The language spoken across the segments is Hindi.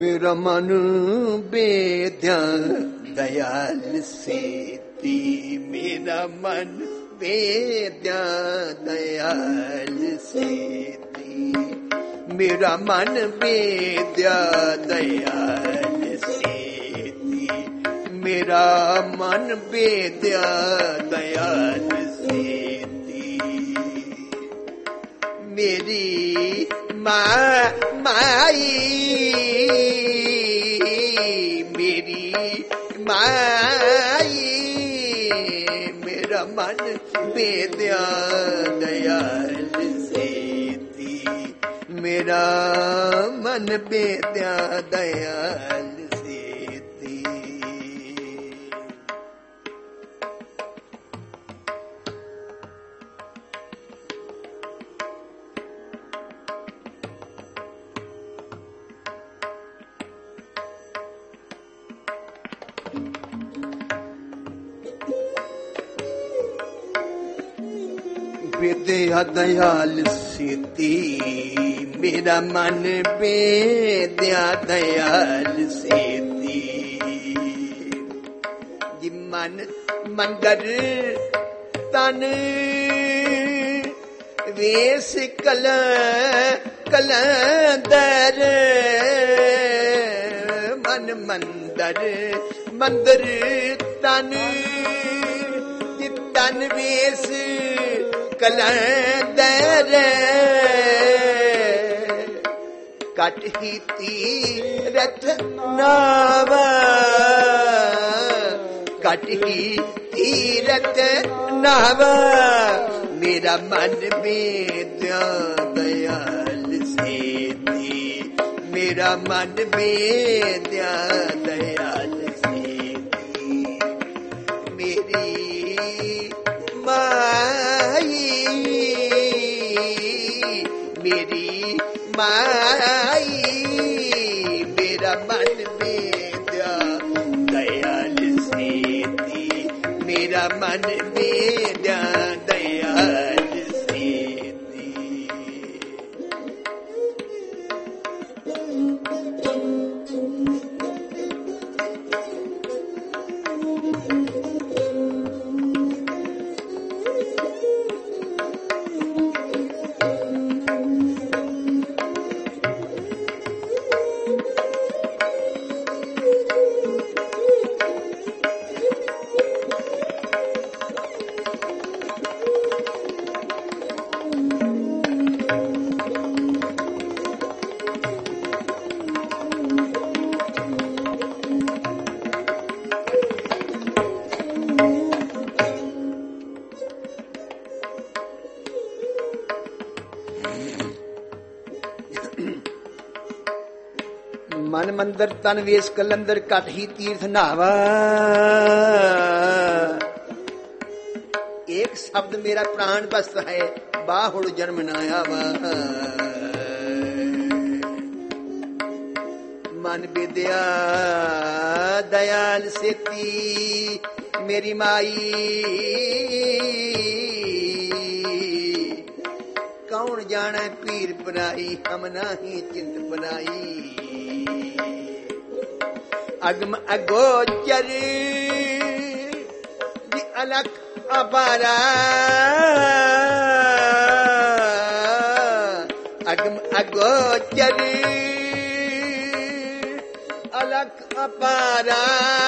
मेरा मन बेद्या दयाल सेती, मेरा मन बेद्या दयाल सेती, मेरा मन बेद्या दयाल सेती, मेरा मन बेद्या दयाल सेती, मेरी माई मेरी माई, मेरा मन बेद्या दयाल सेती, मेरा मन बेद्या दयाल सेती। बेद्या दयाल सेती, मेरा मन बेद्या दयाल सेती, जी मन मंदर तन वेश कलंदर, मन मंदर मंदिर तन तन वेश कलंदर, कट ही तीरथ नाव, कट ही तीरथ नाव, मेरा मन बेद्या दयाल सेती, मेरा मन बेद्या दयाल सेती, मेरी माई मेरी माई, मेरा मन बेद्या दयाल सेती, मेरा मन बेद्या दयाल सेती। मन मंदिर तन वेश कलंदर, कट ही तीर्थ नावा। एक शब्द मेरा प्राण बस्त है, बाहुड़ जन्म नाया वा। मन विद्या दयाल सेती, मेरी माई कौन जाने पीर पराई, हम नाही चिंत पराई। अगम अगोचर दी अलख अपारा, अगम अगोचर अलख अपारा,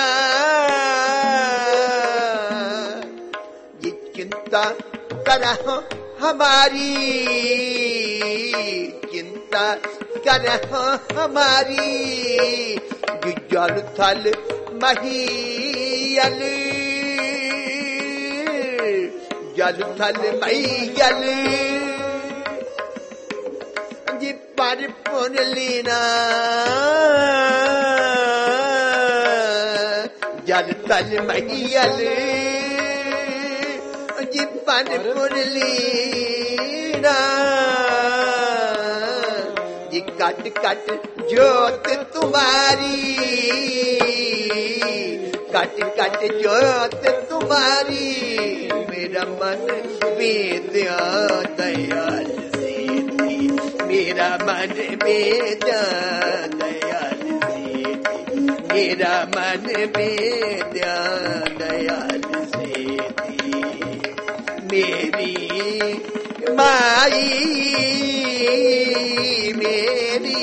ये चिंता करहो हमारी, चिंता करहो हमारी, जल थल महियल, जल थल महियल, जी पर पुन लीना, जल थल महियल, जी पर पुन लीना, जी कट कट ज्योत तुम्हारी, कट कट ज्योत तुम्हारी, मेरा मन बेद्या दयाल सेती, मेरा मन बेद्या दयाल मेरा मन बेद्या दयाल सेती, मेरी माई मेरी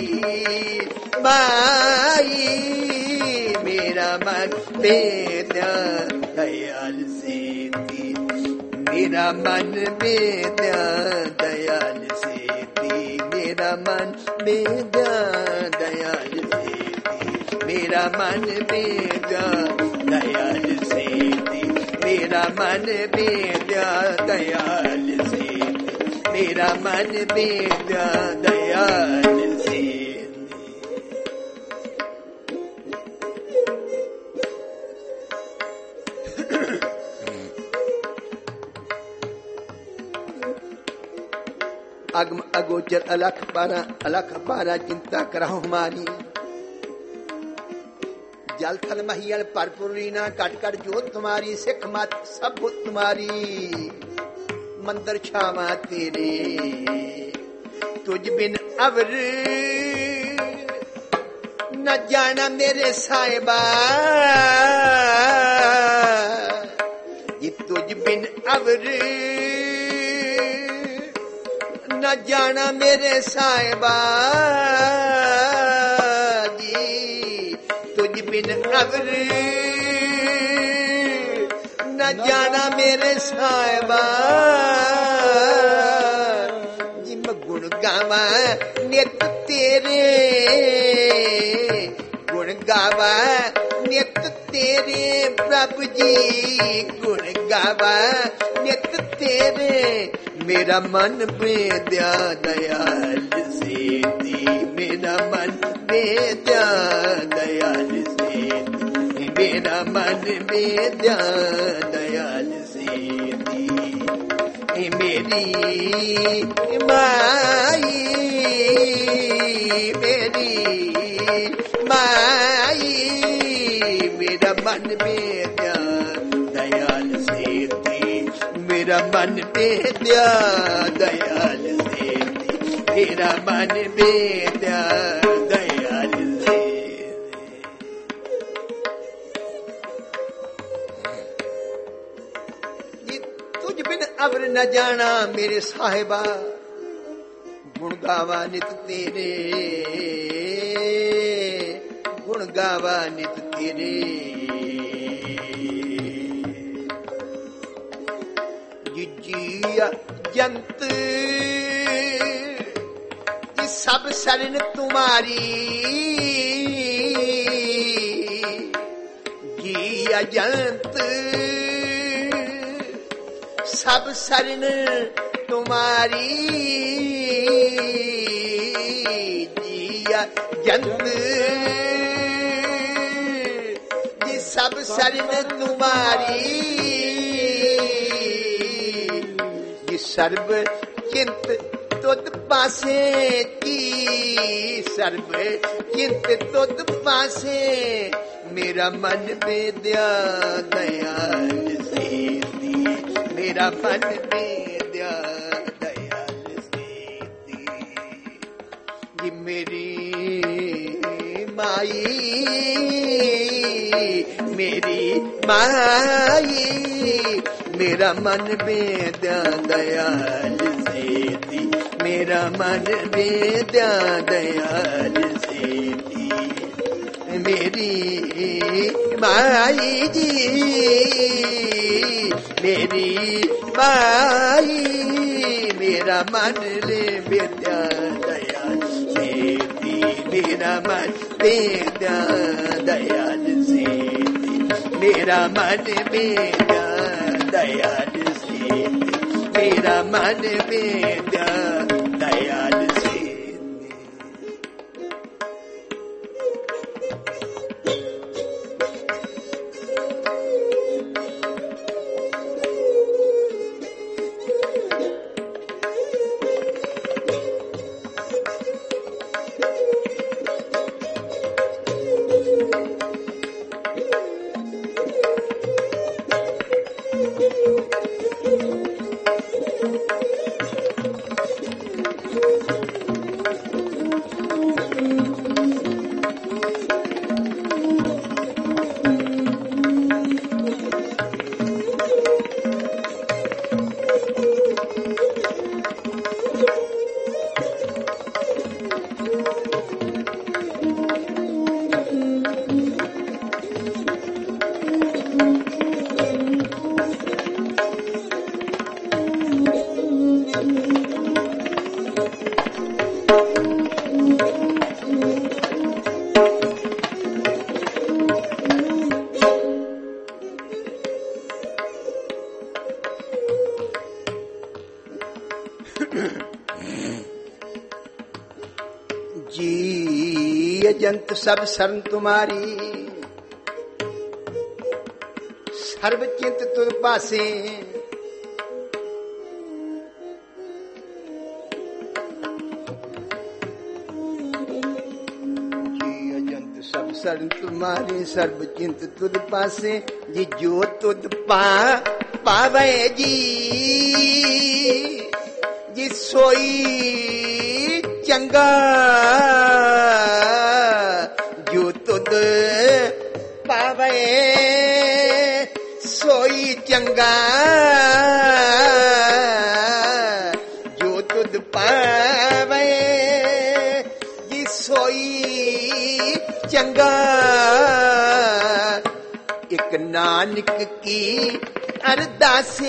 माई, मेरा मन बेद्या दयाल सेती, मेरा मन बेद्या दयाल सेती, मेरा मन बेद्या दयाल सेती, मेरा मन बेद्या दयाल सेती, मेरा मन बेद्या दयाल सेती, मेरा मन बेद्या दयाल सेती। अगम अगोचर अलख पारा चिंता कराओ हमारी, जल थल महियल परपुरीना कट कट जोत तुम्हारी, सिख मत सब तुम्हारी, मंदिर छावा तेरे तुझ बिन अवर न जाना मेरे साहिबा, ये तुझ बिन अवर न जाना मेरे साहिबा जी, तुझ बिन अवर न जाना मेरे साहिबा जी, मैं गुण गावा नित तेरे, गुण गावा नित तेरे प्रभु जी, गुण गावा नित तेरे, मेरा मन बेद्या दयाल सेती, मेरा मन बेद्या दयाल सेती, मेरा मन बेद्या दयाल सेती, मेरी माई मेरी माई, मेरा मन बेद्या दयाल सेती, मेरा मन बेद्या दयाल सेती, मेरा मन बेद्या दयाल सेती। तुझ बिन अवर न जाना मेरे साहिबा, गुण गावा नित तेरे, गुण गावा नित तेरे, जिया जंत सब शरण तुम्हारी, जिया जंत सब शरण तुम्हारी, जिया जंत सब शरण तुम्हारी, सर्व चिंत तुद पासे की, सर्व चिंत तुद पासे, मेरा मन बेद्या दयाल सेती, मेरा मन बेद्या दयाल सेती, ये मेरी माई मेरी माई, मेरा मन बेद्या दयाल सेती, मेरा मन बेद्या दयाल सेती, मेरी माई जी मेरी माई, मेरा मन ले बेद्या दयाल सेती, मेरा मन बेद्या दयाल सेती, मेरा मन बेद्या दयाल सेती, मेरा मन बेद्या दयाल सेती। अजंत सब शरण तुम्हारी, सर्व चिंत तुझ पासे। सब शरण तुम्हारी, सर्व चिंत तुझ पासे। जी जो तुझ पावे जी, जी सोई चंगा। जो तुझ पावे सोई चंगा, जो तुझ पावे जी सोई चंगा। एक नानक की अरदासे,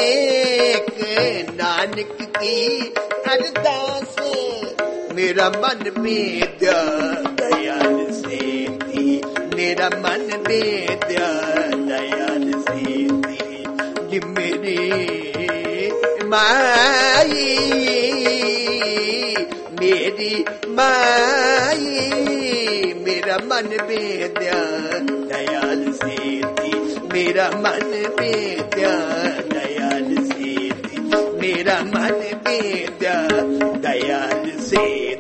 एक नानक की अरदासे। मेरा मन बेद्या दयाल से थी, मेरा मन बेद्या दयाल से थी। जी मेरी माई, मेरी माई, मेरा मन बेद्या दयाल से थी, मेरा मन बेद्या दयाल से थी, मेरा मन बेद्या दयाल से